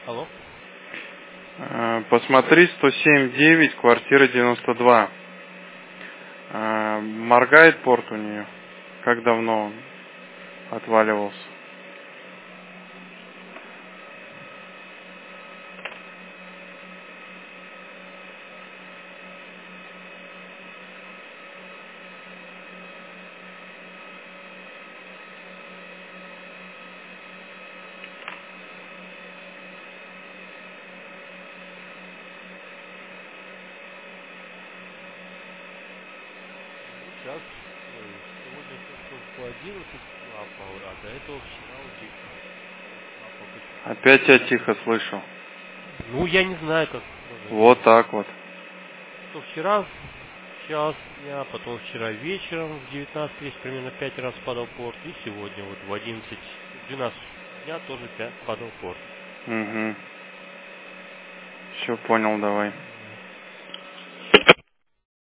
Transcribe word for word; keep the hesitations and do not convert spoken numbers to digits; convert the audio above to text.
Алло. Посмотри, сто семь девять, квартира девяносто два. Моргает порт у нее. Как давно он отваливался? Сейчас, ой, сегодня только в одиннадцать клапал, а до этого вчера в девятнадцать клапал. Опять я тихо слышу. Ну, я не знаю, как. Вот так вот. То вчера в час дня, потом вчера вечером в девятнадцать тридцать примерно пять раз падал порт, и сегодня вот в одиннадцать двенадцать дня тоже пять падал порт. Угу. Все понял, давай.